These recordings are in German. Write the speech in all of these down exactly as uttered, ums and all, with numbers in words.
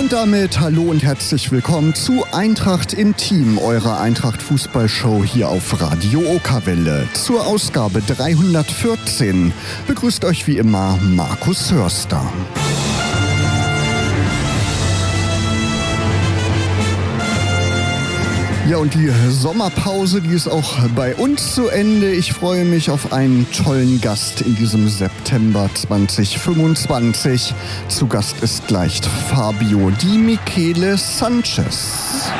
Und damit hallo und herzlich willkommen zu Eintracht Intim, eurer Eintracht-Fußballshow hier auf Radio Okerwelle. Zur Ausgabe dreihundertvierzehn begrüßt euch wie immer Markus Hörster. Ja, und die Sommerpause, die ist auch bei uns zu Ende. Ich freue mich auf einen tollen Gast in diesem September zwanzig fünfundzwanzig. Zu Gast ist gleich Fabio Di Michele Sanchez.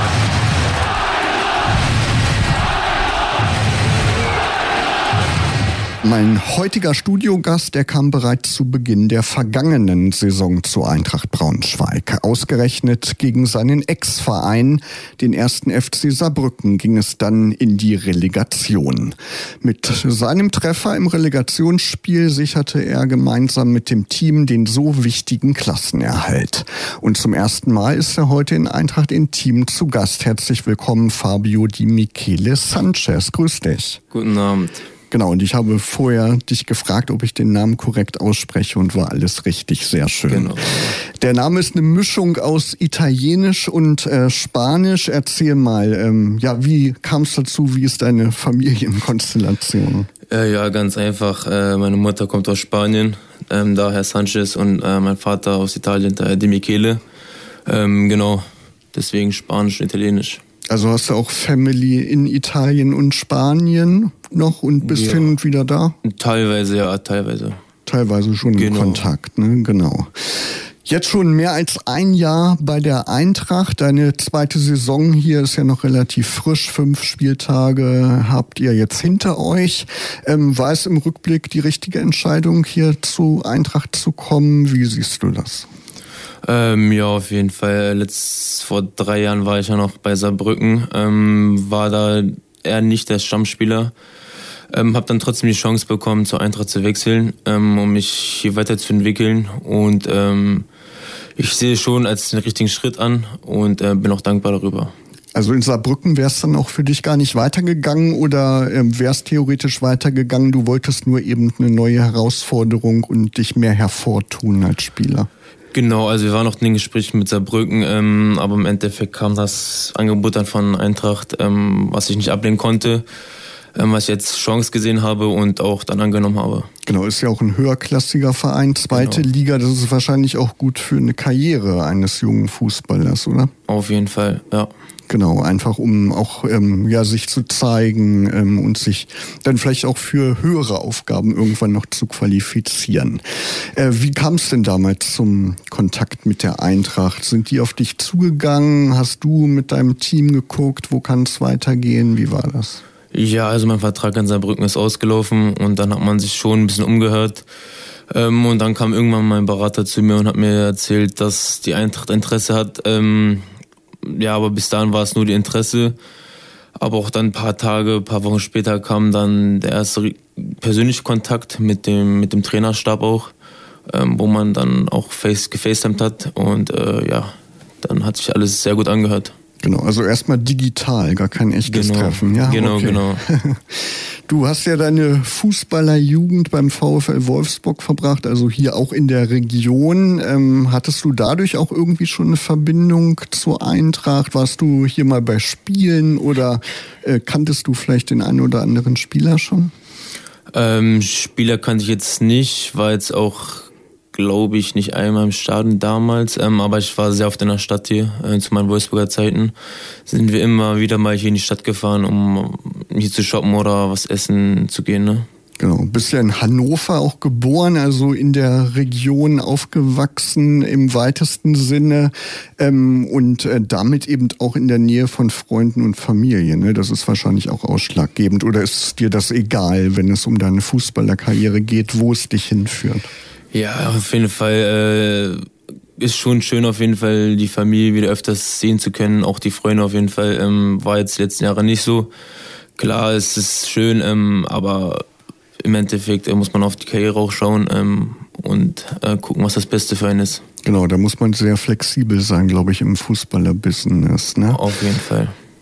Mein heutiger Studiogast, der kam bereits zu Beginn der vergangenen Saison zu Eintracht Braunschweig. Ausgerechnet gegen seinen Ex-Verein, den ersten F C Saarbrücken, ging es dann in die Relegation. Mit seinem Treffer im Relegationsspiel sicherte er gemeinsam mit dem Team den so wichtigen Klassenerhalt. Und zum ersten Mal ist er heute in Eintracht Intim zu Gast. Herzlich willkommen, Fabio Di Michele Sanchez. Grüß dich. Guten Abend. Genau, und ich habe vorher dich gefragt, ob ich den Namen korrekt ausspreche und war alles richtig, sehr schön. Genau. Der Name ist eine Mischung aus Italienisch und äh, Spanisch. Erzähl mal, ähm, ja, wie kam es dazu, wie ist deine Familienkonstellation? Äh, ja, ganz einfach. Äh, meine Mutter kommt aus Spanien, ähm, daher Sanchez, und äh, mein Vater aus Italien, daher Di Michele. Ähm, genau, deswegen Spanisch und Italienisch. Also hast du auch Family in Italien und Spanien noch und bist ja. hin und wieder da? Teilweise, ja, teilweise. Teilweise schon genau. in Kontakt, ne? Genau. Jetzt schon mehr als ein Jahr bei der Eintracht. Deine zweite Saison hier ist ja noch relativ frisch. Fünf Spieltage habt ihr jetzt hinter euch. Ähm, war es im Rückblick die richtige Entscheidung, hier zu Eintracht zu kommen? Wie siehst du das? Ähm, ja, auf jeden Fall. Letzt, vor drei Jahren war ich ja noch bei Saarbrücken, ähm, war da eher nicht der Stammspieler. Ähm, hab dann trotzdem die Chance bekommen, zur Eintracht zu wechseln, ähm, um mich hier weiterzuentwickeln. Und ähm, ich sehe schon als den richtigen Schritt an und äh, bin auch dankbar darüber. Also in Saarbrücken wäre es dann auch für dich gar nicht weitergegangen oder ähm, wäre es theoretisch weitergegangen? Du wolltest nur eben eine neue Herausforderung und dich mehr hervortun als Spieler. Genau, also wir waren noch in den Gesprächen mit Saarbrücken, ähm, aber im Endeffekt kam das Angebot dann von Eintracht, ähm, was ich nicht ablehnen konnte, ähm, was ich jetzt Chance gesehen habe und auch dann angenommen habe. Genau, ist ja auch ein höherklassiger Verein, zweite genau. Liga, das ist wahrscheinlich auch gut für eine Karriere eines jungen Fußballers, oder? Auf jeden Fall, ja. Genau, einfach um auch ähm, ja sich zu zeigen ähm, und sich dann vielleicht auch für höhere Aufgaben irgendwann noch zu qualifizieren. Äh, wie kam es denn damals zum Kontakt mit der Eintracht? Sind die auf dich zugegangen? Hast du mit deinem Team geguckt? Wo kann es weitergehen? Wie war das? Ja, also mein Vertrag in Saarbrücken ist ausgelaufen und dann hat man sich schon ein bisschen umgehört. Ähm, und dann kam irgendwann mein Berater zu mir und hat mir erzählt, dass die Eintracht Interesse hat. Ähm, Ja, aber bis dahin war es nur die Interesse. Aber auch dann ein paar Tage, ein paar Wochen später kam dann der erste persönliche Kontakt mit dem mit dem Trainerstab auch, ähm, wo man dann auch face, gefacetimed hat. Und äh, ja, dann hat sich alles sehr gut angehört. Genau, also erstmal digital, gar kein echtes genau. Treffen. Ja, genau, okay. genau. Du hast ja deine Fußballerjugend beim VfL Wolfsburg verbracht, also hier auch in der Region. Ähm, hattest du dadurch auch irgendwie schon eine Verbindung zur Eintracht? Warst du hier mal bei Spielen oder äh, kanntest du vielleicht den einen oder anderen Spieler schon? Ähm, Spieler kannte ich jetzt nicht, war jetzt auch, glaube ich, nicht einmal im Stadion damals, ähm, aber ich war sehr oft in der Stadt hier, äh, zu meinen Wolfsburger Zeiten. Sind wir immer wieder mal hier in die Stadt gefahren, um hier zu shoppen oder was essen zu gehen, ne? Genau, bist ja in Hannover auch geboren, also in der Region aufgewachsen im weitesten Sinne ähm, und äh, damit eben auch in der Nähe von Freunden und Familie, ne? Das ist wahrscheinlich auch ausschlaggebend. Oder ist dir das egal, wenn es um deine Fußballerkarriere geht, wo es dich hinführt? Ja, auf jeden Fall äh, ist schon schön, auf jeden Fall die Familie wieder öfters sehen zu können, auch die Freunde auf jeden Fall. Ähm, war jetzt die letzten Jahre nicht so. Klar, es ist schön, ähm, aber im Endeffekt äh, muss man auf die Karriere auch schauen ähm, und äh, gucken, was das Beste für einen ist. Genau, da muss man sehr flexibel sein, glaube ich, im Fußballerbusiness, ne? Auf jeden Fall.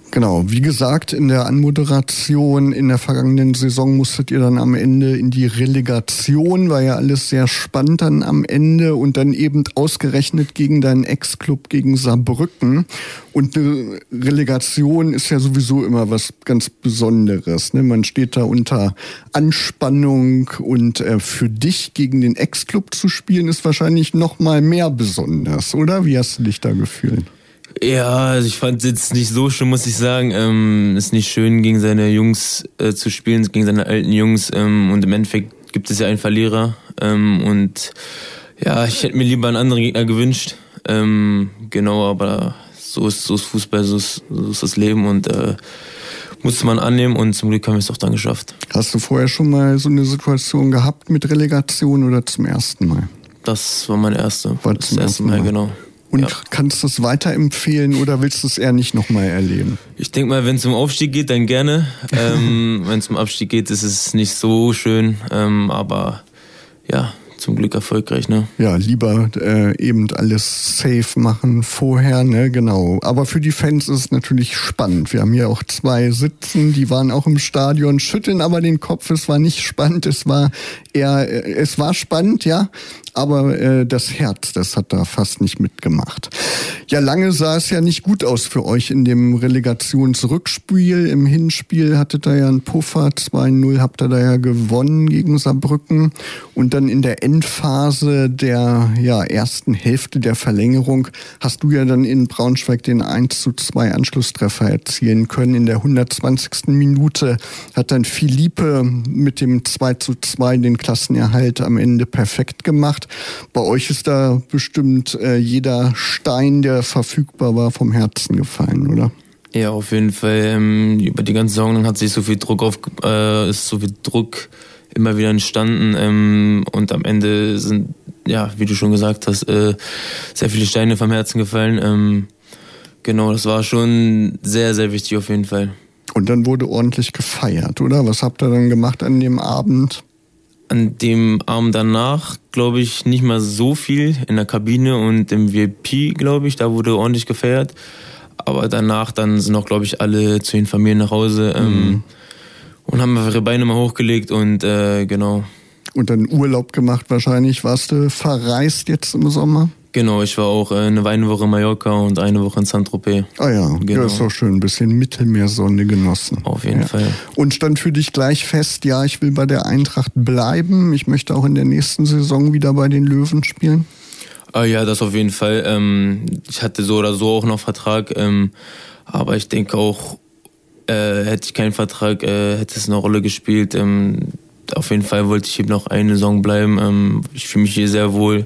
Genau, wie gesagt, in der Anmoderation in der vergangenen Saison musstet ihr dann am Ende in die Relegation, war ja alles sehr spannend dann am Ende und dann eben ausgerechnet gegen deinen Ex-Club, gegen Saarbrücken. Und eine Relegation ist ja sowieso immer was ganz Besonderes, ne? Man steht da unter Anspannung und äh, für dich gegen den Ex-Club zu spielen ist wahrscheinlich noch mal mehr besonders, oder? Wie hast du dich da gefühlt? Ja, also ich fand es jetzt nicht so schlimm, muss ich sagen. Ähm, ist nicht schön, gegen seine Jungs äh, zu spielen, gegen seine alten Jungs. Ähm, und im Endeffekt gibt es ja einen Verlierer. Ähm, und ja, ich hätte mir lieber einen anderen Gegner gewünscht. Ähm, genau, aber so ist, so ist Fußball, so ist, so ist das Leben und äh, musste man annehmen und zum Glück haben wir es auch dann geschafft. Hast du vorher schon mal so eine Situation gehabt mit Relegation oder zum ersten Mal? Das war meine erste. War das erste Mal, Mal, genau. Und ja. Kannst du es weiterempfehlen oder willst du es eher nicht nochmal erleben? Ich denke mal, wenn es um Aufstieg geht, dann gerne. ähm, wenn es um Abstieg geht, ist es nicht so schön. Ähm, aber ja, zum Glück erfolgreich, ne? Ja, lieber äh, eben alles safe machen vorher, ne, genau. Aber für die Fans ist es natürlich spannend. Wir haben hier auch zwei sitzen, die waren auch im Stadion, schütteln aber den Kopf. Es war nicht spannend, es war eher, äh, es war spannend, ja. Aber äh, das Herz, das hat da fast nicht mitgemacht. Ja, lange sah es ja nicht gut aus für euch in dem Relegationsrückspiel. Im Hinspiel hattet ihr ja einen Puffer, zwei null habt ihr da ja gewonnen gegen Saarbrücken. Und dann in der Endphase der ja, ersten Hälfte der Verlängerung hast du ja dann in Braunschweig den eins zu zwei Anschlusstreffer erzielen können. In der hundertzwanzigsten Minute hat dann Philippe mit dem zwei zu zwei den Klassenerhalt am Ende perfekt gemacht. Bei euch ist da bestimmt äh, jeder Stein, der verfügbar war, vom Herzen gefallen, oder? Ja, auf jeden Fall. Ähm, über die ganze Saison hat sich so viel Druck auf, äh, ist so viel Druck immer wieder entstanden ähm, und am Ende sind, ja, wie du schon gesagt hast, äh, sehr viele Steine vom Herzen gefallen. Ähm, genau, das war schon sehr, sehr wichtig auf jeden Fall. Und dann wurde ordentlich gefeiert, oder? Was habt ihr dann gemacht an dem Abend? An dem Abend danach, glaube ich, nicht mal so viel in der Kabine und im V I P, glaube ich, da wurde ordentlich gefeiert. Aber danach dann sind auch, glaube ich, alle zu den Familien nach Hause ähm, mhm. und haben ihre Beine mal hochgelegt und äh, genau. Und dann Urlaub gemacht wahrscheinlich. Warst du verreist jetzt im Sommer? Genau, ich war auch eine Woche in Mallorca und eine Woche in Saint-Tropez. Ah ja, genau. Das ist doch schön. Ein bisschen Mittelmeersonne genossen. Auf jeden ja. Fall. Und stand für dich gleich fest, ja, ich will bei der Eintracht bleiben. Ich möchte auch in der nächsten Saison wieder bei den Löwen spielen? Ah ja, das auf jeden Fall. Ähm, ich hatte so oder so auch noch Vertrag. Ähm, aber ich denke auch, äh, hätte ich keinen Vertrag, äh, hätte es eine Rolle gespielt. Ähm, auf jeden Fall wollte ich eben noch eine Saison bleiben. Ähm, ich fühle mich hier sehr wohl.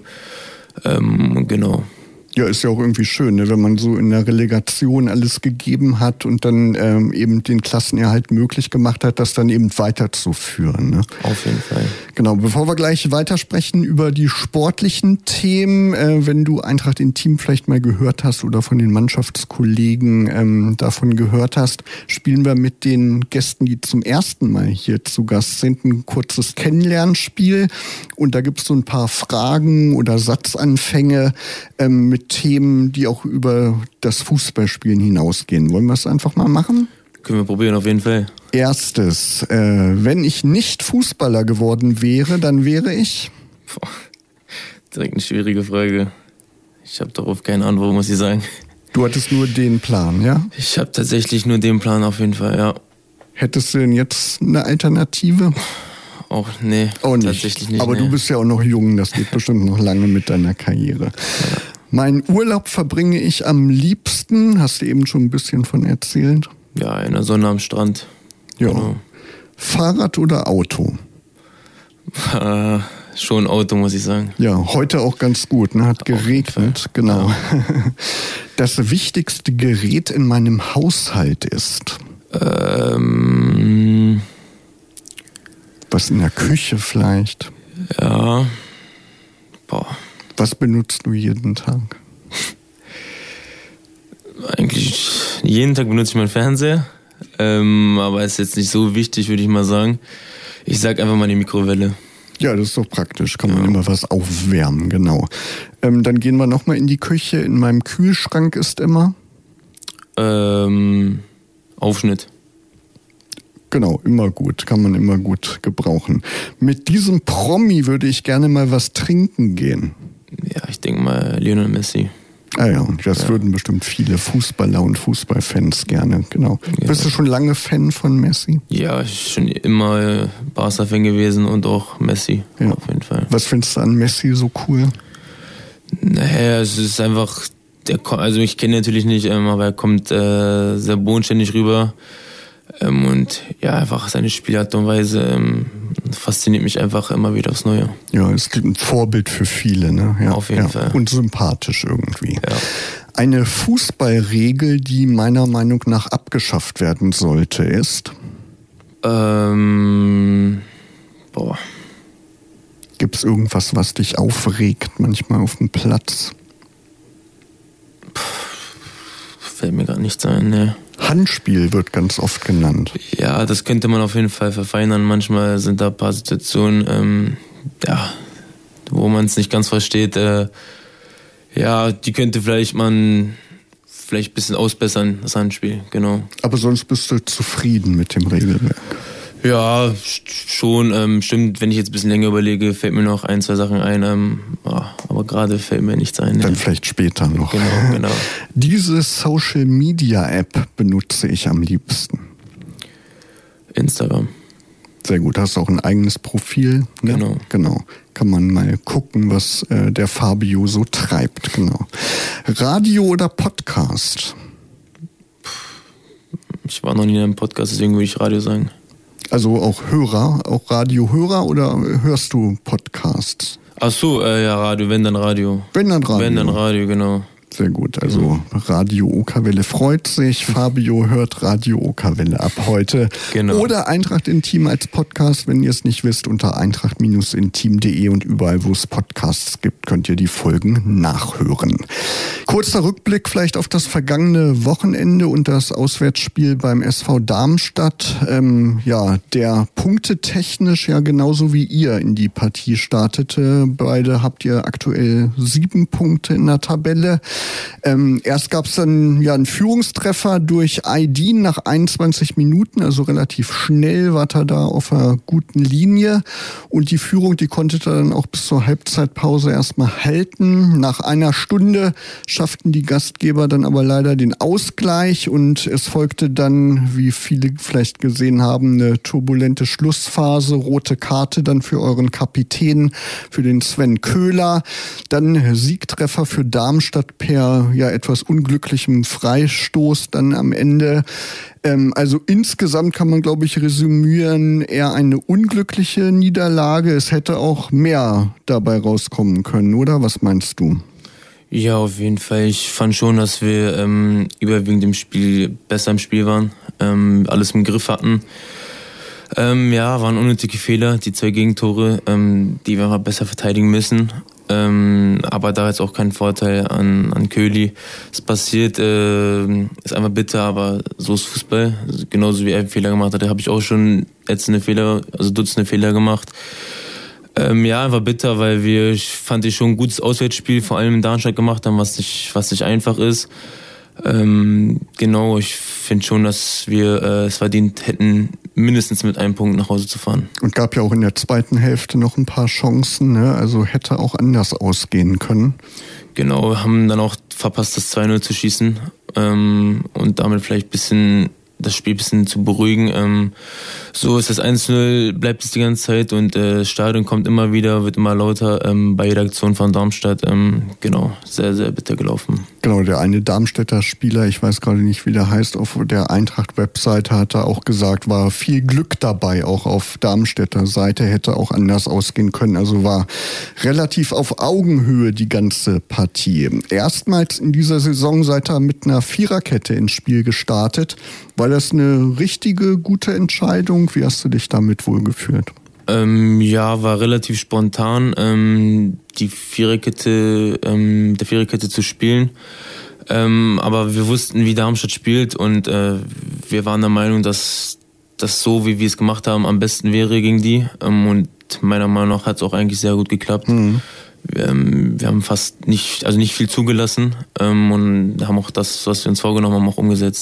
Ähm, genau. Ja, ist ja auch irgendwie schön, ne? Wenn man so in der Relegation alles gegeben hat und dann ähm, eben den Klassenerhalt möglich gemacht hat, das dann eben weiterzuführen. Ne? Auf jeden Fall. Genau, bevor wir gleich weitersprechen über die sportlichen Themen, äh, wenn du Eintracht Intim vielleicht mal gehört hast oder von den Mannschaftskollegen ähm, davon gehört hast, spielen wir mit den Gästen, die zum ersten Mal hier zu Gast sind, ein kurzes Kennenlernspiel. Und da gibt es so ein paar Fragen oder Satzanfänge ähm, mit Themen, die auch über das Fußballspielen hinausgehen. Wollen wir es einfach mal machen? Können wir probieren, auf jeden Fall. Erstes, äh, wenn ich nicht Fußballer geworden wäre, dann wäre ich? Boah, direkt eine schwierige Frage. Ich habe darauf keine Antwort, muss ich sagen. Du hattest nur den Plan, ja? Ich habe tatsächlich nur den Plan, auf jeden Fall, ja. Hättest du denn jetzt eine Alternative? Auch, nee, auch nicht. Tatsächlich nicht. Aber nee. Du bist ja auch noch jung, das geht bestimmt noch lange mit deiner Karriere. Ja. Meinen Urlaub verbringe ich am liebsten, hast du eben schon ein bisschen von erzählt. Ja, in der Sonne am Strand. Ja. Genau. Fahrrad oder Auto? Äh, schon Auto, muss ich sagen. Ja, heute auch ganz gut, ne? Hat geregnet, genau. Ja. Das wichtigste Gerät in meinem Haushalt ist? Ähm... Was in der Küche vielleicht? Ja. Boah. Was benutzt du jeden Tag? Eigentlich jeden Tag benutze ich meinen Fernseher. Ähm, aber ist jetzt nicht so wichtig, würde ich mal sagen. Ich sag einfach mal die Mikrowelle. Ja, das ist doch praktisch. Kann ja. man immer was aufwärmen, genau. Ähm, dann gehen wir nochmal in die Küche. In meinem Kühlschrank ist immer? Ähm, Aufschnitt. Genau, immer gut, kann man immer gut gebrauchen. Mit diesem Promi würde ich gerne mal was trinken gehen. Ja, ich denke mal Lionel Messi. Ah ja, und das ja. würden bestimmt viele Fußballer und Fußballfans gerne, genau. Ja. Bist du schon lange Fan von Messi? Ja, ich bin schon immer Barca-Fan gewesen und auch Messi, ja. auf jeden Fall. Was findest du an Messi so cool? Naja, es ist einfach, der, also ich kenne ihn natürlich nicht, aber er kommt äh, sehr bodenständig rüber. Ähm, und ja, einfach seine Spielart und Weise ähm, fasziniert mich einfach immer wieder aufs Neue. Ja, ist ein Vorbild für viele, ne? Ja, auf jeden ja. Fall. Und sympathisch irgendwie. Ja. Eine Fußballregel, die meiner Meinung nach abgeschafft werden sollte, ist? Ähm, boah. Gibt es irgendwas, was dich aufregt, manchmal auf dem Platz? Puh, fällt mir gar nichts ein, ne. Handspiel wird ganz oft genannt. Ja, das könnte man auf jeden Fall verfeinern. Manchmal sind da ein paar Situationen, ähm, ja, wo man es nicht ganz versteht. Äh, ja, die könnte vielleicht man vielleicht ein bisschen ausbessern, das Handspiel, genau. Aber sonst bist du zufrieden mit dem Regelwerk? Ja, schon. Ähm, stimmt, wenn ich jetzt ein bisschen länger überlege, fällt mir noch ein, zwei Sachen ein. Ähm, aber gerade fällt mir nichts ein. Dann ne? vielleicht später noch. Genau, genau. Diese Social-Media-App benutze ich am liebsten. Instagram. Sehr gut. Hast du auch ein eigenes Profil? Ne? Genau. Genau. Kann man mal gucken, was äh, der Fabio so treibt. Genau. Radio oder Podcast? Ich war noch nie in einem Podcast, deswegen würde ich Radio sagen. Also auch Hörer, auch Radiohörer oder hörst du Podcasts? Ach so, äh, ja, Radio, wenn dann Radio. Wenn dann Radio. Wenn dann Radio, genau. Sehr gut, also Radio Okerwelle freut sich, Fabio hört Radio Okerwelle ab heute. Genau. Oder Eintracht Intim als Podcast, wenn ihr es nicht wisst, unter eintracht intim punkt de und überall, wo es Podcasts gibt, könnt ihr die Folgen nachhören. Kurzer Rückblick vielleicht auf das vergangene Wochenende und das Auswärtsspiel beim S V Darmstadt. Ähm, ja, der punktetechnisch ja genauso wie ihr in die Partie startete. Beide habt ihr aktuell sieben Punkte in der Tabelle. Ähm, erst gab es dann ja einen Führungstreffer durch Aydin nach einundzwanzig Minuten, also relativ schnell war er da auf einer guten Linie und die Führung, die konnte er dann auch bis zur Halbzeitpause erstmal halten. Nach einer Stunde schafften die Gastgeber dann aber leider den Ausgleich und es folgte dann, wie viele vielleicht gesehen haben, eine turbulente Schlussphase, rote Karte dann für euren Kapitän, für den Sven Köhler, dann Siegtreffer für Darmstadt per ja etwas unglücklichem Freistoß dann am Ende. Ähm, also insgesamt kann man, glaube ich, resümieren, eher eine unglückliche Niederlage. Es hätte auch mehr dabei rauskommen können, oder? Was meinst du? Ja, auf jeden Fall. Ich fand schon, dass wir ähm, überwiegend im Spiel besser im Spiel waren, ähm, alles im Griff hatten. Ähm, ja, waren unnötige Fehler, die zwei Gegentore, ähm, die wir mal besser verteidigen müssen. Ähm, aber da jetzt auch kein Vorteil an, an Köhli. Es passiert, äh, ist einfach bitter, aber so ist Fußball. Also genauso wie er Fehler gemacht hat, habe ich auch schon ätzende Fehler, also Dutzende Fehler gemacht. Ähm, ja, einfach bitter, weil wir, ich fand ich schon ein gutes Auswärtsspiel, vor allem in Darmstadt gemacht haben, was nicht, was nicht einfach ist. Ähm, genau, ich finde schon, dass wir äh, es verdient hätten, mindestens mit einem Punkt nach Hause zu fahren. Und gab ja auch in der zweiten Hälfte noch ein paar Chancen, ne? Also hätte auch anders ausgehen können. Genau, haben dann auch verpasst, das zwei null zu schießen ähm, und damit vielleicht ein bisschen das Spiel ein bisschen zu beruhigen. Ähm, so ist das eins null, bleibt es die ganze Zeit und äh, das Stadion kommt immer wieder, wird immer lauter ähm, bei jeder Aktion von Darmstadt. Ähm, genau, sehr, sehr bitter gelaufen. Genau, der eine Darmstädter Spieler, ich weiß gerade nicht, wie der heißt, auf der Eintracht-Webseite hat er auch gesagt, war viel Glück dabei, auch auf Darmstädter Seite, hätte auch anders ausgehen können. Also war relativ auf Augenhöhe die ganze Partie. Erstmals in dieser Saison seid ihr mit einer Viererkette ins Spiel gestartet. War das eine richtige, gute Entscheidung? Wie hast du dich damit wohlgefühlt? Ähm, ja, war relativ spontan, ähm, die Viererkette, ähm, der Viererkette zu spielen. Ähm, aber wir wussten, wie Darmstadt spielt und äh, wir waren der Meinung, dass das so, wie wir es gemacht haben, am besten wäre gegen die. Ähm, und meiner Meinung nach hat es auch eigentlich sehr gut geklappt. Mhm. Wir, ähm, wir haben fast nicht, also nicht viel zugelassen ähm, und haben auch das, was wir uns vorgenommen haben, auch umgesetzt.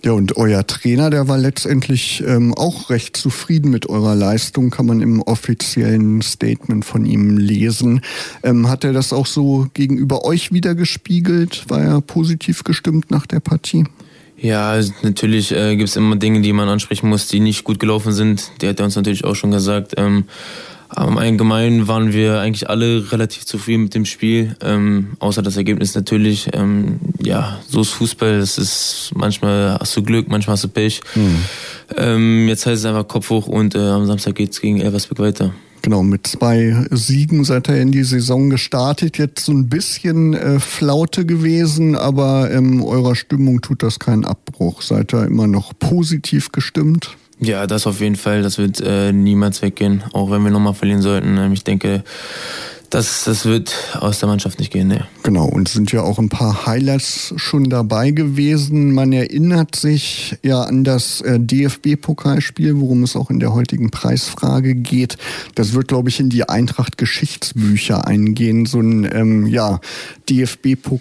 Ja, und euer Trainer, der war letztendlich ähm, auch recht zufrieden mit eurer Leistung, kann man im offiziellen Statement von ihm lesen. Ähm, hat er das auch so gegenüber euch wiedergespiegelt? War er positiv gestimmt nach der Partie? Ja, also natürlich äh, gibt es immer Dinge, die man ansprechen muss, die nicht gut gelaufen sind. Die hat er uns natürlich auch schon gesagt. Ähm, aber im Allgemeinen waren wir eigentlich alle relativ zufrieden mit dem Spiel, ähm, außer das Ergebnis natürlich. Ähm, ja, so ist Fußball. Es ist manchmal hast du Glück, manchmal hast du Pech. Mhm. Ähm, jetzt heißt es einfach Kopf hoch und äh, am Samstag geht's gegen Elversberg weiter. Genau, mit zwei Siegen seid ihr in die Saison gestartet. Jetzt so ein bisschen äh, Flaute gewesen, aber ähm, eurer Stimmung tut das keinen Abbruch. Seid ihr immer noch positiv gestimmt? Ja, das auf jeden Fall. Das wird äh, niemals weggehen, auch wenn wir nochmal verlieren sollten. Ähm, ich denke, das, das wird aus der Mannschaft nicht gehen. Nee. Genau, und sind ja auch ein paar Highlights schon dabei gewesen. Man erinnert sich ja an das äh, D F B-Pokalspiel, worum es auch in der heutigen Preisfrage geht. Das wird, glaube ich, in die Eintracht-Geschichtsbücher eingehen. So ein ähm, ja, D F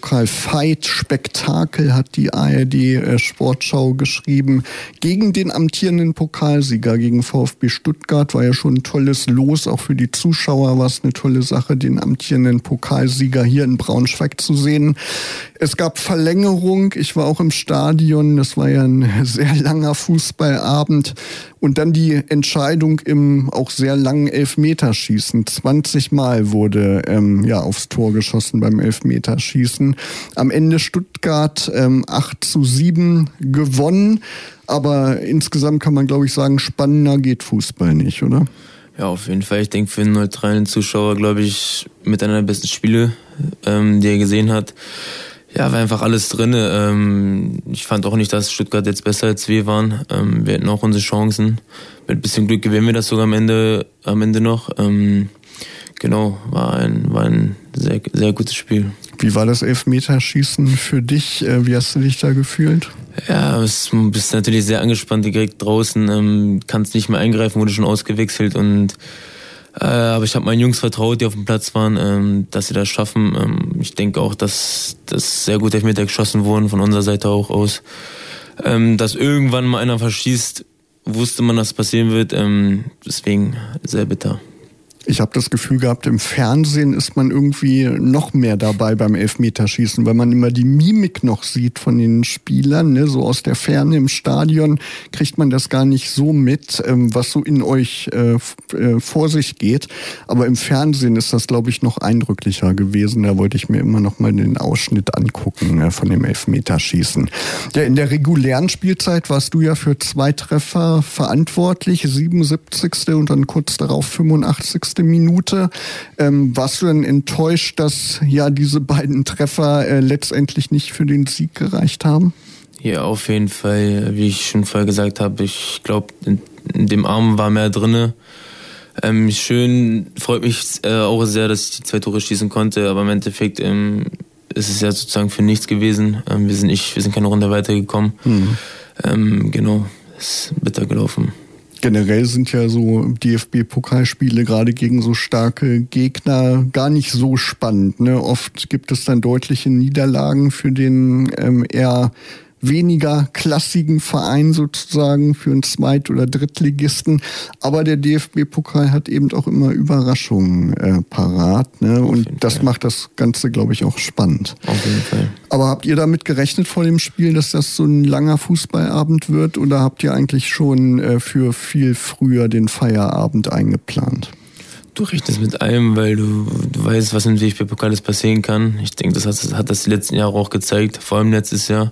B-Pokal-Fight-Spektakel hat die A R D-Sportschau geschrieben. Gegen den amtierenden Pokalsieger, gegen VfB Stuttgart, war ja schon ein tolles Los. Auch für die Zuschauer war es eine tolle Sache, den amtierenden Pokalsieger hier in Braunschweig zu sehen. Es gab Verlängerung. Ich war auch im Stadion. Das war ja ein sehr langer Fußballabend. Und dann die Entscheidung im auch sehr langen Elfmeterschießen. zwanzig Mal wurde ähm, ja aufs Tor geschossen beim Elfmeterschießen. Am Ende Stuttgart ähm, acht zu sieben gewonnen. Aber insgesamt kann man, glaube ich, sagen, spannender geht Fußball nicht, oder? Ja, auf jeden Fall. Ich denke, für einen neutralen Zuschauer, glaube ich, mit einer der besten Spiele, ähm, die er gesehen hat. Ja, war einfach alles drin. Ähm, ich fand auch nicht, dass Stuttgart jetzt besser als wir waren. Ähm, wir hatten auch unsere Chancen. Mit ein bisschen Glück gewinnen wir das sogar am Ende, am Ende noch. Ähm, genau, war ein, war ein sehr, sehr gutes Spiel. Wie war das Elfmeterschießen für dich? Wie hast du dich da gefühlt? Ja, du bist natürlich sehr angespannt direkt draußen, ähm, kannst nicht mehr eingreifen, wurde schon ausgewechselt und äh, aber ich habe meinen Jungs vertraut, die auf dem Platz waren, ähm, dass sie das schaffen. Ähm, ich denke auch, dass das sehr gut Elfmeter geschossen wurden, von unserer Seite auch aus. Ähm, dass irgendwann mal einer verschießt, wusste man, dass passieren wird, ähm, deswegen sehr bitter. Ich habe das Gefühl gehabt, im Fernsehen ist man irgendwie noch mehr dabei beim Elfmeterschießen, weil man immer die Mimik noch sieht von den Spielern. Ne? So aus der Ferne im Stadion kriegt man das gar nicht so mit, ähm, was so in euch äh, äh, vor sich geht. Aber im Fernsehen ist das, glaube ich, noch eindrücklicher gewesen. Da wollte ich mir immer noch mal den Ausschnitt angucken äh, von dem Elfmeterschießen. Ja, in der regulären Spielzeit warst du ja für zwei Treffer verantwortlich, siebenundsiebzigste und dann kurz darauf fünfundachtzigste Minute. Ähm, warst du denn enttäuscht, dass ja diese beiden Treffer äh, letztendlich nicht für den Sieg gereicht haben? Ja, auf jeden Fall. Wie ich schon vorher gesagt habe, ich glaube, in, in dem Arm war mehr drinne. Ähm, schön, freut mich äh, auch sehr, dass ich die zwei Tore schießen konnte, aber im Endeffekt ähm, ist es ja sozusagen für nichts gewesen. Ähm, wir sind nicht, wir sind keine Runde weitergekommen. Mhm. Ähm, genau, ist bitter gelaufen. Generell sind ja so D F B-Pokalspiele gerade gegen so starke Gegner gar nicht so spannend. Ne? Oft gibt es dann deutliche Niederlagen für den ähm, eher weniger klassigen Verein sozusagen, für einen Zweit- oder Drittligisten. Aber der D F B-Pokal hat eben auch immer Überraschungen äh, parat. Ne? Und das Fall. Macht das Ganze, glaube ich, auch spannend. Auf jeden Fall. Aber habt ihr damit gerechnet vor dem Spiel, dass das so ein langer Fußballabend wird? Oder habt ihr eigentlich schon äh, für viel früher den Feierabend eingeplant? Du rechnest mit allem, weil du, du weißt, was im D F B-Pokal alles passieren kann. Ich denke, das hat, hat das die letzten Jahre auch gezeigt, vor allem letztes Jahr.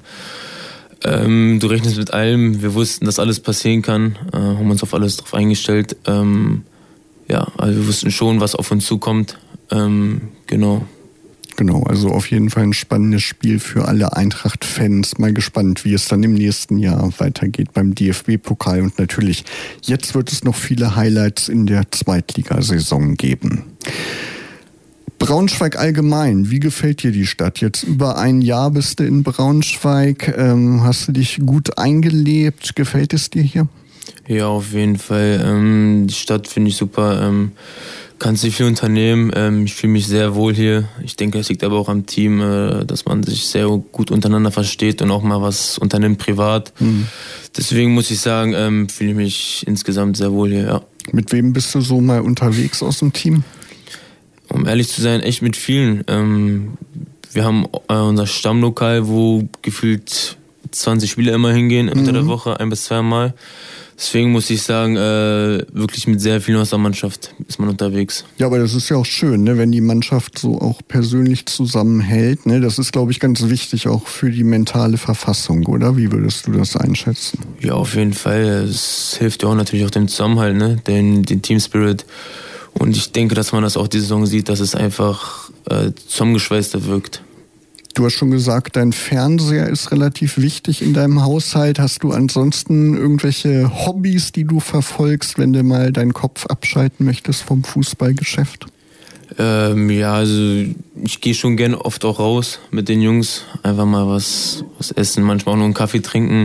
Ähm, du rechnest mit allem, wir wussten, dass alles passieren kann, äh, haben uns auf alles drauf eingestellt. Ähm, ja, also wir wussten schon, was auf uns zukommt. Ähm, genau. Genau, also auf jeden Fall ein spannendes Spiel für alle Eintracht-Fans. Mal gespannt, wie es dann im nächsten Jahr weitergeht beim D F B-Pokal. Und natürlich, jetzt wird es noch viele Highlights in der Zweitligasaison geben. Braunschweig allgemein, wie gefällt dir die Stadt? Jetzt über ein Jahr bist du in Braunschweig. Ähm, hast du dich gut eingelebt? Gefällt es dir hier? Ja, auf jeden Fall. Ähm, die Stadt finde ich super. Ähm, kannst du viel unternehmen. Ähm, ich fühle mich sehr wohl hier. Ich denke, es liegt aber auch am Team, äh, dass man sich sehr gut untereinander versteht und auch mal was unternimmt privat. Mhm. Deswegen muss ich sagen, ähm, fühle ich mich insgesamt sehr wohl hier, ja. Mit wem bist du so mal unterwegs aus dem Team? Um ehrlich zu sein, echt mit vielen. Ähm, wir haben äh, unser Stammlokal, wo gefühlt zwanzig Spieler immer hingehen mhm. unter der Woche, ein bis zwei Mal. Deswegen muss ich sagen, äh, wirklich mit sehr vielen aus der Mannschaft ist man unterwegs. Ja, aber das ist ja auch schön, ne, wenn die Mannschaft so auch persönlich zusammenhält. Ne? Das ist, glaube ich, ganz wichtig auch für die mentale Verfassung, oder? Wie würdest du das einschätzen? Ja, auf jeden Fall. Es hilft ja auch natürlich auch dem Zusammenhalt, ne? den, den Team Spirit. Und ich denke, dass man das auch die Saison sieht, dass es einfach äh, zusammengeschweißter wirkt. Du hast schon gesagt, dein Fernseher ist relativ wichtig in deinem Haushalt. Hast du ansonsten irgendwelche Hobbys, die du verfolgst, wenn du mal deinen Kopf abschalten möchtest vom Fußballgeschäft? Ähm, ja, also ich gehe schon gerne oft auch raus mit den Jungs. Einfach mal was, was essen, manchmal auch nur einen Kaffee trinken.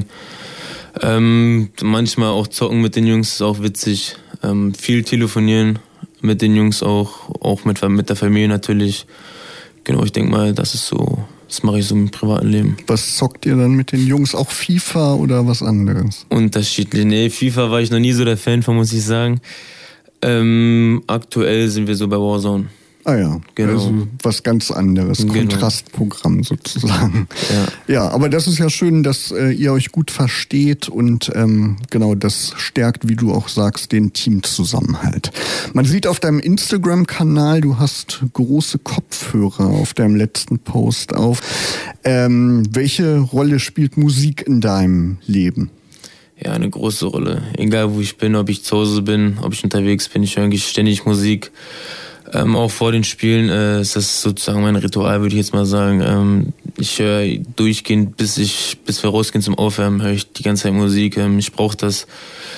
Ähm, manchmal auch zocken mit den Jungs, ist auch witzig. Ähm, viel telefonieren mit den Jungs auch, auch mit, mit der Familie natürlich. Genau, ich denke mal, das ist so... Das mache ich so im privaten Leben. Was zockt ihr dann mit den Jungs? Auch FIFA oder was anderes? Unterschiedlich. Nee, FIFA war ich noch nie so der Fan von, muss ich sagen. Ähm, aktuell sind wir so bei Warzone. Ah ja, genau. Also was ganz anderes, genau. Kontrastprogramm sozusagen. Ja. Ja, aber das ist ja schön, dass äh, ihr euch gut versteht und ähm, genau das stärkt, wie du auch sagst, den Teamzusammenhalt. Man sieht auf deinem Instagram-Kanal, du hast große Kopfhörer auf deinem letzten Post auf. Ähm, welche Rolle spielt Musik in deinem Leben? Ja, eine große Rolle. Egal wo ich bin, ob ich zu Hause bin, ob ich unterwegs bin, ich höre eigentlich ständig Musik. Ähm, auch vor den Spielen äh, ist das sozusagen mein Ritual, würde ich jetzt mal sagen. Ähm, ich höre durchgehend, bis ich, bis wir rausgehen zum Aufwärmen, höre ich die ganze Zeit Musik. Ähm, ich brauche das,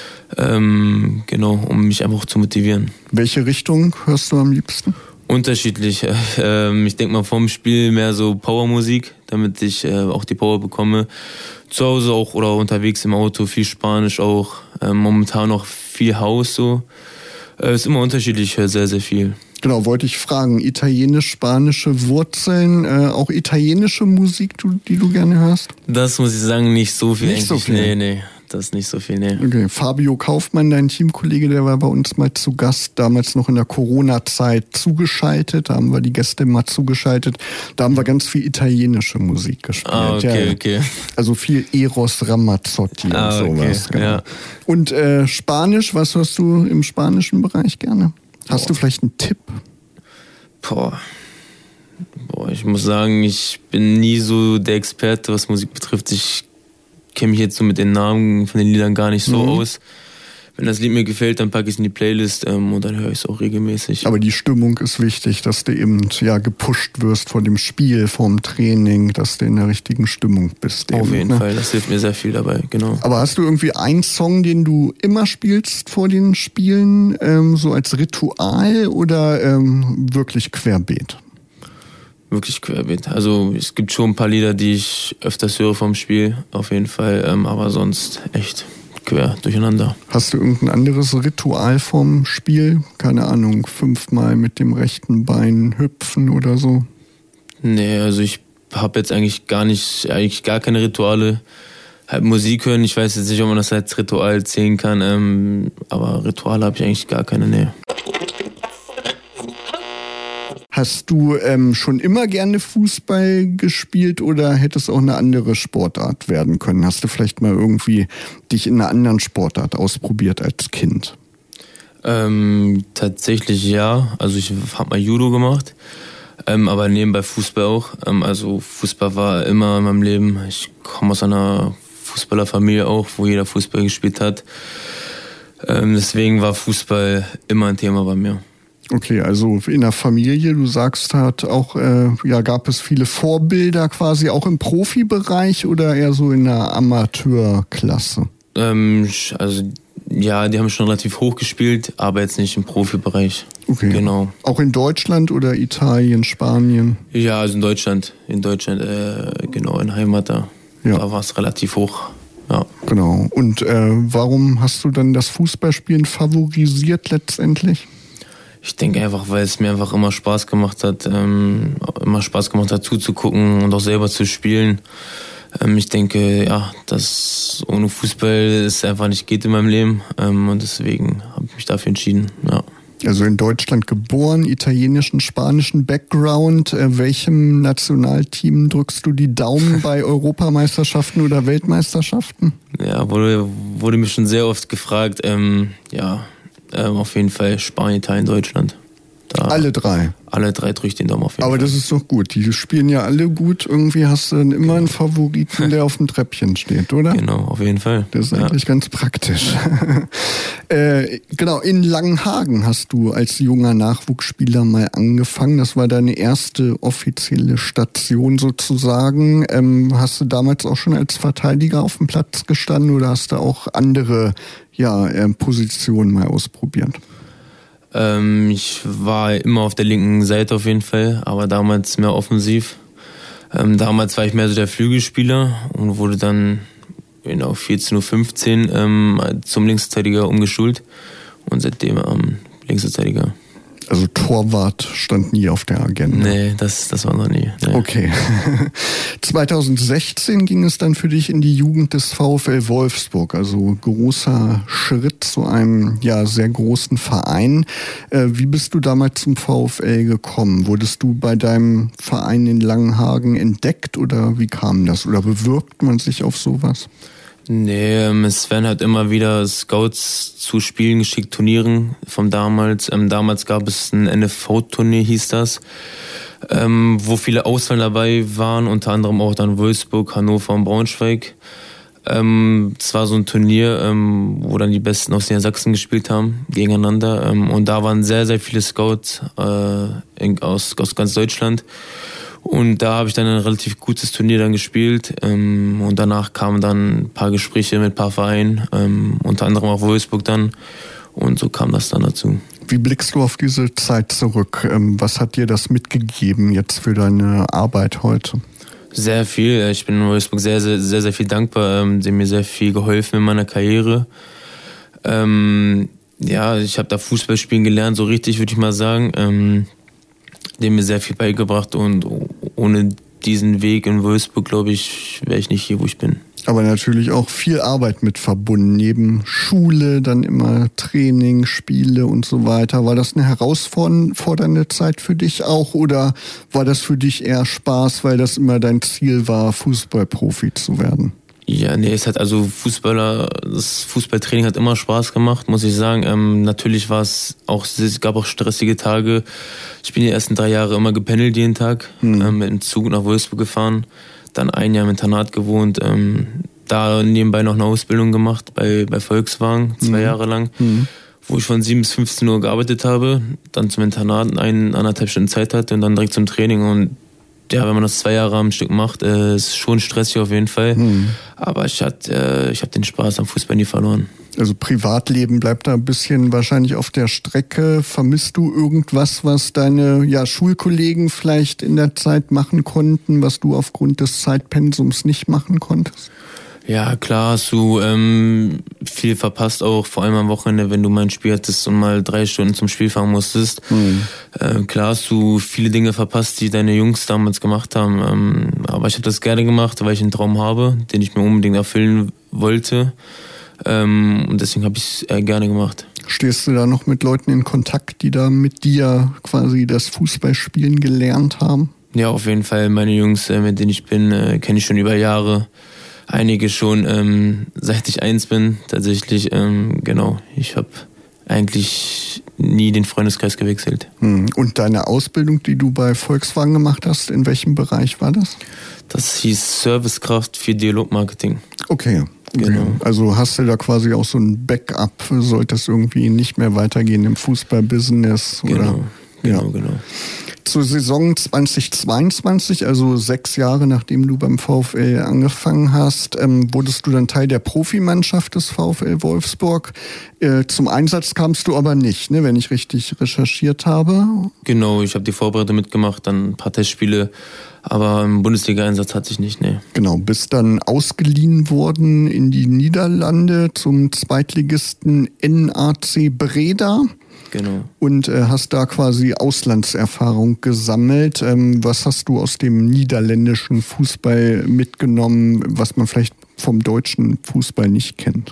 ähm, genau, um mich einfach zu motivieren. Welche Richtung hörst du am liebsten? Unterschiedlich. Ähm, ich denke mal vorm Spiel mehr so Powermusik, damit ich äh, auch die Power bekomme. Zu Hause auch oder unterwegs im Auto viel Spanisch auch. Ähm, momentan noch viel House so. Äh, ist immer unterschiedlich, ich höre sehr, sehr viel. Genau, wollte ich fragen, italienisch-spanische Wurzeln, äh, auch italienische Musik, du, die du gerne hörst? Das muss ich sagen, nicht so viel. Nicht so viel? Nee, nee, das ist nicht so viel, nee. Okay, Fabio Kaufmann, dein Teamkollege, der war bei uns mal zu Gast, damals noch in der Corona-Zeit zugeschaltet, da haben wir die Gäste mal zugeschaltet, da haben wir ganz viel italienische Musik gespielt. Ah, okay, ja, okay. Also viel Eros Ramazzotti ah, und sowas. Okay, genau. Ja. Und äh, Spanisch, was hörst du im spanischen Bereich gerne? Hast Boah. du vielleicht einen Tipp? Boah. Boah, ich muss sagen, ich bin nie so der Experte, was Musik betrifft. Ich kenne mich jetzt so mit den Namen von den Liedern gar nicht so mhm. aus. Wenn das Lied mir gefällt, dann packe ich es in die Playlist ähm, und dann höre ich es auch regelmäßig. Aber die Stimmung ist wichtig, dass du eben ja gepusht wirst vor dem Spiel, vor dem Training, dass du in der richtigen Stimmung bist. Auf eben, jeden ne? Fall, das hilft mir sehr viel dabei, genau. Aber hast du irgendwie einen Song, den du immer spielst vor den Spielen, ähm, so als Ritual oder ähm, wirklich querbeet? Wirklich querbeet. Also es gibt schon ein paar Lieder, die ich öfters höre vom Spiel, auf jeden Fall, ähm, aber sonst echt quer durcheinander. Hast du irgendein anderes Ritual vom Spiel? Keine Ahnung, fünfmal mit dem rechten Bein hüpfen oder so? Nee, also ich habe jetzt eigentlich gar nicht, eigentlich gar keine Rituale. Halt Musik hören, ich weiß jetzt nicht, ob man das als Ritual zählen kann, ähm, aber Rituale habe ich eigentlich gar keine, nee. Hast du ähm, schon immer gerne Fußball gespielt oder hätte es auch eine andere Sportart werden können? Hast du vielleicht mal irgendwie dich in einer anderen Sportart ausprobiert als Kind? Ähm, tatsächlich ja. Also ich habe mal Judo gemacht, ähm, aber nebenbei Fußball auch. Ähm, also Fußball war immer in meinem Leben. Ich komme aus einer Fußballerfamilie auch, wo jeder Fußball gespielt hat. Ähm, deswegen war Fußball immer ein Thema bei mir. Okay, also in der Familie, du sagst, hat auch, äh, ja, gab es viele Vorbilder quasi auch im Profibereich oder eher so in der Amateurklasse? Ähm, also ja, die haben schon relativ hoch gespielt, aber jetzt nicht im Profibereich. Okay. Genau. Auch in Deutschland oder Italien, Spanien? Ja, also in Deutschland, in Deutschland, äh, genau, in Heimat da. Ja. Da war es relativ hoch. Ja. Genau. Und äh, warum hast du dann das Fußballspielen favorisiert letztendlich? Ich denke einfach, weil es mir einfach immer Spaß gemacht hat, ähm, immer Spaß gemacht hat zuzugucken und auch selber zu spielen. Ähm, ich denke, ja, dass ohne Fußball es einfach nicht geht in meinem Leben ähm, und deswegen habe ich mich dafür entschieden, ja. Also in Deutschland geboren, italienischen, spanischen Background. Äh, welchem Nationalteam drückst du die Daumen bei Europameisterschaften oder Weltmeisterschaften? Ja, wurde, wurde mir schon sehr oft gefragt. Ähm, ja, ähm, auf jeden Fall Spanien, Italien, Deutschland. Da alle drei? Alle drei drücke ich den Daumen auf jeden Aber Fall. Das ist doch gut. Die spielen ja alle gut. Irgendwie hast du dann immer einen Favoriten, der auf dem Treppchen steht, oder? Genau, auf jeden Fall. Das ist ja. eigentlich ganz praktisch. äh, genau, in Langenhagen hast du als junger Nachwuchsspieler mal angefangen. Das war deine erste offizielle Station sozusagen. Ähm, hast du damals auch schon als Verteidiger auf dem Platz gestanden oder hast du auch andere ja, äh, Positionen mal ausprobiert? Ähm, ich war immer auf der linken Seite auf jeden Fall, aber damals mehr offensiv. Ähm, damals war ich mehr so der Flügelspieler und wurde dann genau vierzehn Uhr fünfzehn ähm, zum Linksverteidiger umgeschult und seitdem ähm, Linksverteidiger. Also Torwart stand nie auf der Agenda? Nee, das, das war noch nie. Nee. Okay. zwanzig sechzehn ging es dann für dich in die Jugend des VfL Wolfsburg. Also großer Schritt zu einem ja sehr großen Verein. Äh, wie bist du damals zum VfL gekommen? Wurdest du bei deinem Verein in Langenhagen entdeckt oder wie kam das? Oder bewirbt man sich auf sowas? Nee, ähm, es werden halt immer wieder Scouts zu Spielen geschickt, Turnieren vom damals. Ähm, damals gab es ein N F V-Turnier, hieß das, ähm, wo viele Auswahl dabei waren, unter anderem auch dann Wolfsburg, Hannover und Braunschweig. Ähm, es war so ein Turnier, ähm, wo dann die Besten aus Niedersachsen gespielt haben, gegeneinander. Ähm, und da waren sehr, sehr viele Scouts äh, in, aus, aus ganz Deutschland. Und da habe ich dann ein relativ gutes Turnier dann gespielt ähm, und danach kamen dann ein paar Gespräche mit ein paar Vereinen, ähm, unter anderem auch Wolfsburg dann und so kam das dann dazu. Wie blickst du auf diese Zeit zurück? Ähm, was hat dir das mitgegeben jetzt für deine Arbeit heute? Sehr viel. Ich bin in Wolfsburg sehr, sehr, sehr, sehr viel dankbar. Ähm, sie haben mir sehr viel geholfen in meiner Karriere. Ähm, ja, ich habe da Fußball spielen gelernt, so richtig würde ich mal sagen. Ähm, Die haben mir sehr viel beigebracht und ohne diesen Weg in Wolfsburg, glaube ich, wäre ich nicht hier, wo ich bin. Aber natürlich auch viel Arbeit mit verbunden. Neben Schule, dann immer Training, Spiele und so weiter. War das eine herausfordernde Zeit für dich auch oder war das für dich eher Spaß, weil das immer dein Ziel war, Fußballprofi zu werden? Ja, nee, es hat also Fußballer, das Fußballtraining hat immer Spaß gemacht, muss ich sagen. Ähm, natürlich war es auch, es gab auch stressige Tage. Ich bin die ersten drei Jahre immer gependelt jeden Tag, mhm. ähm, mit dem Zug nach Wolfsburg gefahren, dann ein Jahr im Internat gewohnt, ähm, da nebenbei noch eine Ausbildung gemacht bei, bei Volkswagen, zwei mhm. Jahre lang, mhm. wo ich von sieben bis fünfzehn Uhr gearbeitet habe, dann zum Internat ein, anderthalb Stunden Zeit hatte und dann direkt zum Training und ja, wenn man das zwei Jahre am Stück macht, äh, ist schon stressig auf jeden Fall. Hm. Aber ich hatte, äh, ich habe den Spaß am Fußball nie verloren. Also Privatleben bleibt da ein bisschen wahrscheinlich auf der Strecke. Vermisst du irgendwas, was deine ja, Schulkollegen vielleicht in der Zeit machen konnten, was du aufgrund des Zeitpensums nicht machen konntest? Ja, klar, hast du ähm, viel verpasst auch, vor allem am Wochenende, wenn du mal ein Spiel hattest und mal drei Stunden zum Spiel fahren musstest. Mhm. Äh, klar hast du viele Dinge verpasst, die deine Jungs damals gemacht haben. Ähm, aber ich habe das gerne gemacht, weil ich einen Traum habe, den ich mir unbedingt erfüllen wollte. Ähm, und deswegen habe ich es äh, gerne gemacht. Stehst du da noch mit Leuten in Kontakt, die da mit dir quasi das Fußballspielen gelernt haben? Ja, auf jeden Fall. Meine Jungs, äh, mit denen ich bin, äh, kenne ich schon über Jahre. Einige schon, ähm, seit ich eins bin, tatsächlich, ähm, genau. Ich habe eigentlich nie den Freundeskreis gewechselt. Und deine Ausbildung, die du bei Volkswagen gemacht hast, in welchem Bereich war das? Das hieß Servicekraft für Dialogmarketing. Okay. Genau. Okay. Also hast du da quasi auch so ein Backup, sollte es irgendwie nicht mehr weitergehen im Fußballbusiness? Genau, oder? genau, ja. genau. Zur Saison zwanzig zweiundzwanzig, also sechs Jahre nachdem du beim VfL angefangen hast, ähm, wurdest du dann Teil der Profimannschaft des VfL Wolfsburg. Äh, zum Einsatz kamst du aber nicht, ne, wenn ich richtig recherchiert habe. Genau, ich habe die Vorbereitung mitgemacht, dann ein paar Testspiele, aber im Bundesliga-Einsatz hatte ich nicht, ne. Genau, bist dann ausgeliehen worden in die Niederlande zum Zweitligisten N A C Breda. Genau. Und äh, hast da quasi Auslandserfahrung gesammelt. Ähm, was hast du aus dem niederländischen Fußball mitgenommen, was man vielleicht vom deutschen Fußball nicht kennt?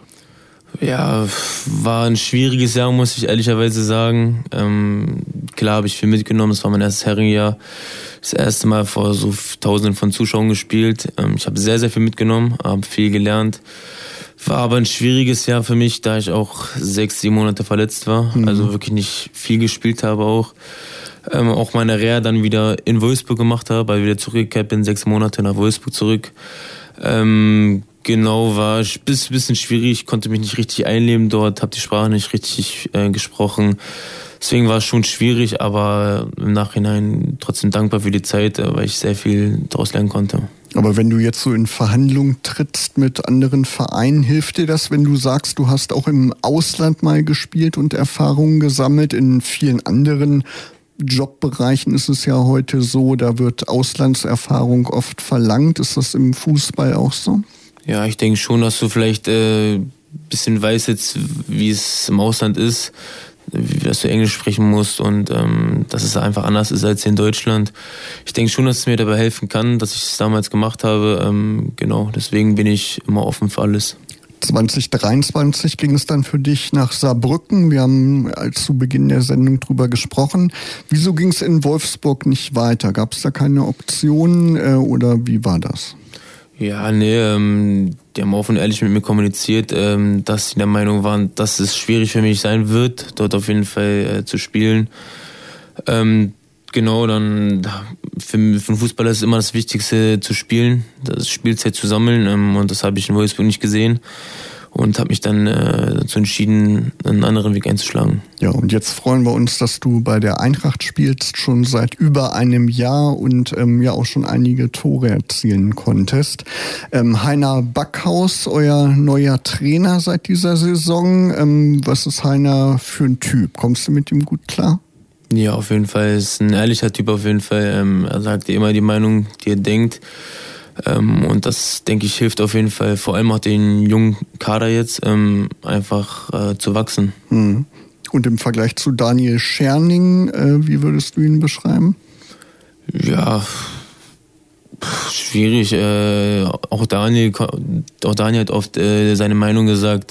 Ja, war ein schwieriges Jahr, muss ich ehrlicherweise sagen. Ähm, klar habe ich viel mitgenommen, es war mein erstes Herrenjahr. Das erste Mal vor so Tausenden von Zuschauern gespielt. Ähm, ich habe sehr, sehr viel mitgenommen, habe viel gelernt. War aber ein schwieriges Jahr für mich, da ich auch sechs, sieben Monate verletzt war. Mhm. Also wirklich nicht viel gespielt habe auch. Ähm, auch meine Reha dann wieder in Wolfsburg gemacht habe, weil ich wieder zurückgekehrt bin, sechs Monate nach Wolfsburg zurück. Ähm, Genau, war ein bisschen schwierig, konnte mich nicht richtig einleben dort, habe die Sprache nicht richtig äh, gesprochen. Deswegen war es schon schwierig, aber im Nachhinein trotzdem dankbar für die Zeit, weil ich sehr viel daraus lernen konnte. Aber wenn du jetzt so in Verhandlungen trittst mit anderen Vereinen, hilft dir das, wenn du sagst, du hast auch im Ausland mal gespielt und Erfahrungen gesammelt? In vielen anderen Jobbereichen ist es ja heute so, da wird Auslandserfahrung oft verlangt. Ist das im Fußball auch so? Ja, ich denke schon, dass du vielleicht ein äh, bisschen weißt jetzt, wie es im Ausland ist, wie, dass du Englisch sprechen musst und ähm, dass es einfach anders ist als hier in Deutschland. Ich denke schon, dass es mir dabei helfen kann, dass ich es damals gemacht habe. Ähm, genau, deswegen bin ich immer offen für alles. zwanzig dreiundzwanzig ging es dann für dich nach Saarbrücken. Wir haben zu Beginn der Sendung drüber gesprochen. Wieso ging es in Wolfsburg nicht weiter? Gab es da keine Optionen äh, oder wie war das? Ja, nee, ähm, die haben offen und ehrlich mit mir kommuniziert, ähm, dass sie der Meinung waren, dass es schwierig für mich sein wird, dort auf jeden Fall äh, zu spielen. Ähm, genau, dann für, für einen Fußballer ist es immer das Wichtigste zu spielen, das Spielzeit zu sammeln ähm, und das habe ich in Wolfsburg nicht gesehen. Und habe mich dann äh, dazu entschieden, einen anderen Weg einzuschlagen. Ja, und jetzt freuen wir uns, dass du bei der Eintracht spielst, schon seit über einem Jahr und ähm, ja auch schon einige Tore erzielen konntest. Ähm, Heiner Backhaus, euer neuer Trainer seit dieser Saison. Ähm, was ist Heiner für ein Typ? Kommst du mit ihm gut klar? Ja, auf jeden Fall. Ist ein ehrlicher Typ auf jeden Fall. Ähm, er sagt dir immer die Meinung, die er denkt. Ähm, und das, denke ich, hilft auf jeden Fall, vor allem auch den jungen Kader jetzt, ähm, einfach äh, zu wachsen. Mhm. Und im Vergleich zu Daniel Scherning, äh, wie würdest du ihn beschreiben? Ja, schwierig. Äh, auch Daniel, auch Daniel hat oft äh, seine Meinung gesagt.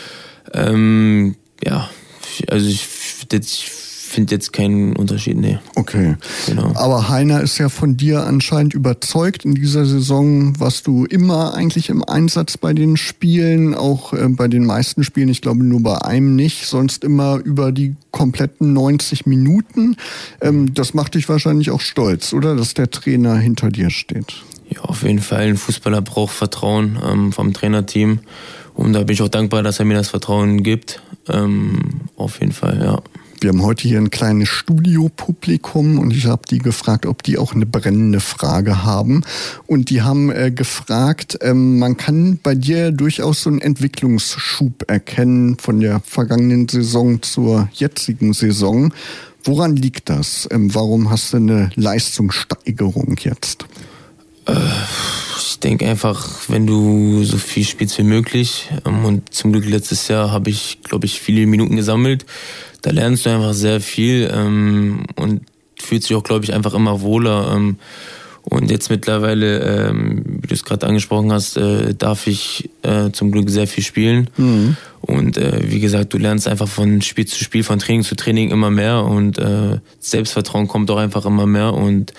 Ähm, ja, also ich, ich finde jetzt keinen Unterschied, nee. Okay. Genau. Aber Heiner ist ja von dir anscheinend überzeugt. In dieser Saison warst du immer eigentlich im Einsatz bei den Spielen, auch äh, bei den meisten Spielen, ich glaube nur bei einem nicht, sonst immer über die kompletten neunzig Minuten. Ähm, das macht dich wahrscheinlich auch stolz, oder? Dass der Trainer hinter dir steht. Ja, auf jeden Fall. Ein Fußballer braucht Vertrauen ähm, vom Trainerteam. Und da bin ich auch dankbar, dass er mir das Vertrauen gibt. Ähm, auf jeden Fall, ja. Wir haben heute hier ein kleines Studiopublikum und ich habe die gefragt, ob die auch eine brennende Frage haben. Und die haben äh, gefragt, ähm, man kann bei dir durchaus so einen Entwicklungsschub erkennen von der vergangenen Saison zur jetzigen Saison. Woran liegt das? Ähm, warum hast du eine Leistungssteigerung jetzt? Äh, ich denke einfach, wenn du so viel spielst wie möglich, ähm, und zum Glück letztes Jahr habe ich, glaube ich, viele Minuten gesammelt. Da lernst du einfach sehr viel ähm, und fühlst dich auch, glaube ich, einfach immer wohler. Ähm, und jetzt mittlerweile, ähm, wie du es gerade angesprochen hast, äh, darf ich äh, zum Glück sehr viel spielen. Mhm. Und äh, wie gesagt, du lernst einfach von Spiel zu Spiel, von Training zu Training immer mehr und äh, Selbstvertrauen kommt auch einfach immer mehr und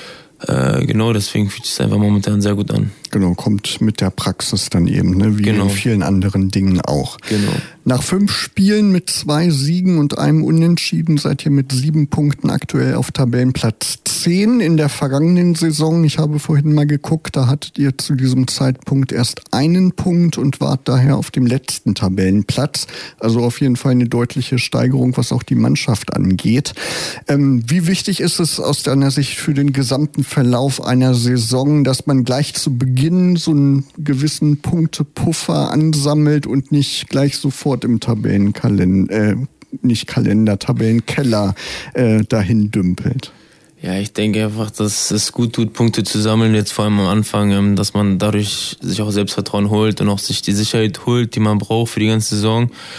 äh, genau, deswegen fühlt es sich einfach momentan sehr gut an. Genau, kommt mit der Praxis dann eben, ne? Wie genau. In vielen anderen Dingen auch. Genau. Nach fünf Spielen mit zwei Siegen und einem Unentschieden seid ihr mit sieben Punkten aktuell auf Tabellenplatz zehn. In der vergangenen Saison, ich habe vorhin mal geguckt, da hattet ihr zu diesem Zeitpunkt erst einen Punkt und wart daher auf dem letzten Tabellenplatz. Also auf jeden Fall eine deutliche Steigerung, was auch die Mannschaft angeht. Ähm, wie wichtig ist es aus deiner Sicht für den gesamten Verlauf einer Saison, dass man gleich zu Beginn so einen gewissen Punktepuffer ansammelt und nicht gleich sofort im Tabellenkalender, äh, nicht Kalender, Tabellenkeller äh, dahin dümpelt? Ja, ich denke einfach, dass es gut tut, Punkte zu sammeln, jetzt vor allem am Anfang, dass man dadurch sich auch Selbstvertrauen holt und auch sich die Sicherheit holt, die man braucht für die ganze Saison.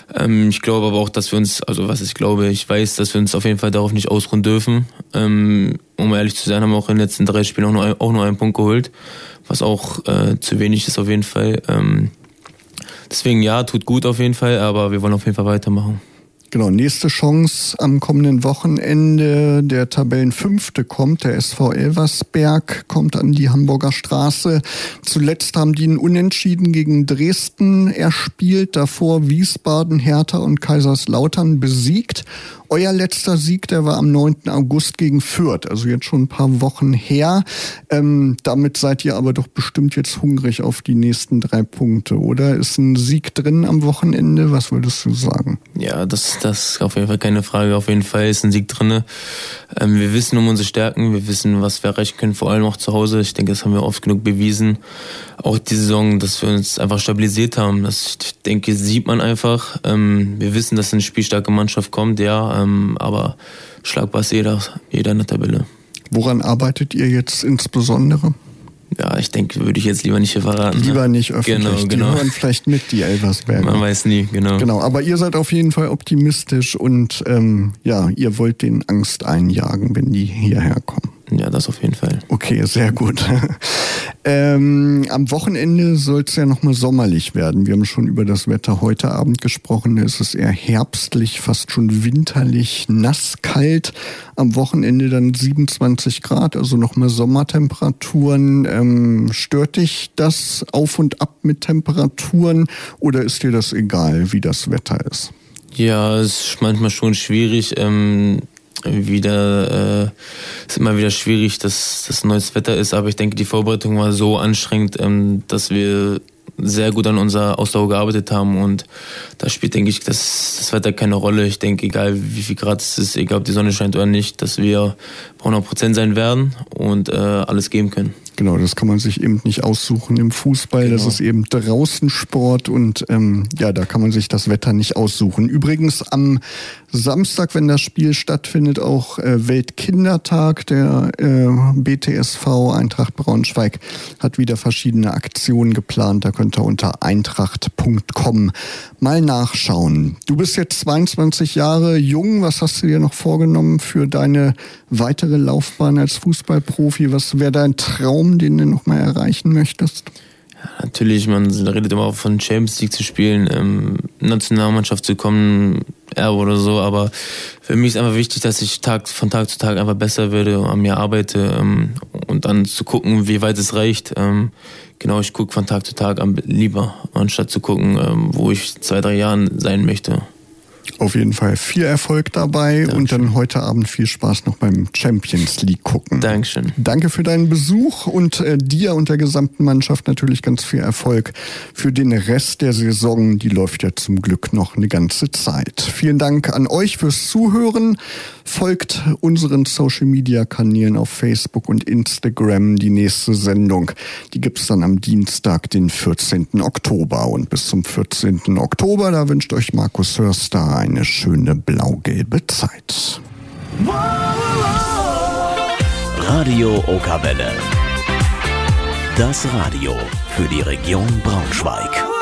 Ähm, ich glaube aber auch, dass wir uns, also was ich glaube, ich weiß, dass wir uns auf jeden Fall darauf nicht ausruhen dürfen. Ähm, um ehrlich zu sein, haben wir auch in den letzten drei Spielen auch nur, ein, auch nur einen Punkt geholt, was auch äh, zu wenig ist auf jeden Fall. Ähm, deswegen ja, tut gut auf jeden Fall, aber wir wollen auf jeden Fall weitermachen. Genau, nächste Chance am kommenden Wochenende. Der Tabellenfünfte kommt, der S V Elversberg, kommt an die Hamburger Straße. Zuletzt haben die einen Unentschieden gegen Dresden erspielt, davor Wiesbaden, Hertha und Kaiserslautern besiegt. Euer letzter Sieg, der war am neunten August gegen Fürth, also jetzt schon ein paar Wochen her. Ähm, damit seid ihr aber doch bestimmt jetzt hungrig auf die nächsten drei Punkte, oder? Ist ein Sieg drin am Wochenende? Was würdest du sagen? Ja, das, das ist auf jeden Fall keine Frage. Auf jeden Fall ist ein Sieg drin. Ähm, wir wissen um unsere Stärken, wir wissen, was wir erreichen können, vor allem auch zu Hause. Ich denke, das haben wir oft genug bewiesen. Auch die Saison, dass wir uns einfach stabilisiert haben. Das, ich denke, sieht man einfach. Ähm, wir wissen, dass eine spielstarke Mannschaft kommt, ja, ähm, aber schlagbar ist jeder, jeder in der Tabelle. Woran arbeitet ihr jetzt insbesondere? Ja, ich denke, würde ich jetzt lieber nicht hier verraten. Lieber ne? nicht öffentlich. Genau, die genau. hören vielleicht mit, die Elversberger. Man weiß nie, genau. Genau, aber ihr seid auf jeden Fall optimistisch und ähm, ja, ihr wollt denen Angst einjagen, wenn die hierher kommen. Ja, das auf jeden Fall. Okay, sehr gut. ähm, am Wochenende soll es ja nochmal sommerlich werden. Wir haben schon über das Wetter heute Abend gesprochen. Es ist eher herbstlich, fast schon winterlich, nass, kalt. Am Wochenende dann siebenundzwanzig Grad, also nochmal Sommertemperaturen. Ähm, stört dich das auf und ab mit Temperaturen oder ist dir das egal, wie das Wetter ist? Ja, es ist manchmal schon schwierig. Ähm wieder äh, ist immer wieder schwierig, dass das neues Wetter ist, aber ich denke, die Vorbereitung war so anstrengend, ähm, dass wir sehr gut an unserer Ausdauer gearbeitet haben und da spielt, denke ich, das, das Wetter keine Rolle. Ich denke, egal wie viel Grad es ist, egal ob die Sonne scheint oder nicht, dass wir hundert Prozent sein werden und äh, alles geben können. Genau, das kann man sich eben nicht aussuchen im Fußball. Genau. Das ist eben draußen Sport und ähm, ja, da kann man sich das Wetter nicht aussuchen. Übrigens am Samstag, wenn das Spiel stattfindet, auch äh, Weltkindertag. Der äh, B T S V Eintracht Braunschweig hat wieder verschiedene Aktionen geplant. Da könnt ihr unter eintracht punkt com mal nachschauen. Du bist jetzt zweiundzwanzig Jahre jung. Was hast du dir noch vorgenommen für deine weitere Laufbahn als Fußballprofi? Was wäre dein Traum, den du noch mal erreichen möchtest? Ja, natürlich, man redet immer von Champions League zu spielen, ähm, Nationalmannschaft zu kommen, Erbe oder so, aber für mich ist einfach wichtig, dass ich Tag von Tag zu Tag einfach besser werde, an mir arbeite ähm, und dann zu gucken, wie weit es reicht. Ähm, genau, ich gucke von Tag zu Tag an, lieber, anstatt zu gucken, ähm, wo ich zwei, drei Jahren sein möchte. Auf jeden Fall viel Erfolg dabei. Dankeschön. Und dann heute Abend viel Spaß noch beim Champions League gucken. Dankeschön. Danke für deinen Besuch und äh, dir und der gesamten Mannschaft natürlich ganz viel Erfolg für den Rest der Saison. Die läuft ja zum Glück noch eine ganze Zeit. Vielen Dank an euch fürs Zuhören. Folgt unseren Social-Media-Kanälen auf Facebook und Instagram. Die nächste Sendung, die gibt's dann am Dienstag, den vierzehnten Oktober. Und bis zum vierzehnten Oktober, da wünscht euch Markus Hörster eine schöne blau-gelbe Zeit. Radio Okawelle. Das Radio für die Region Braunschweig.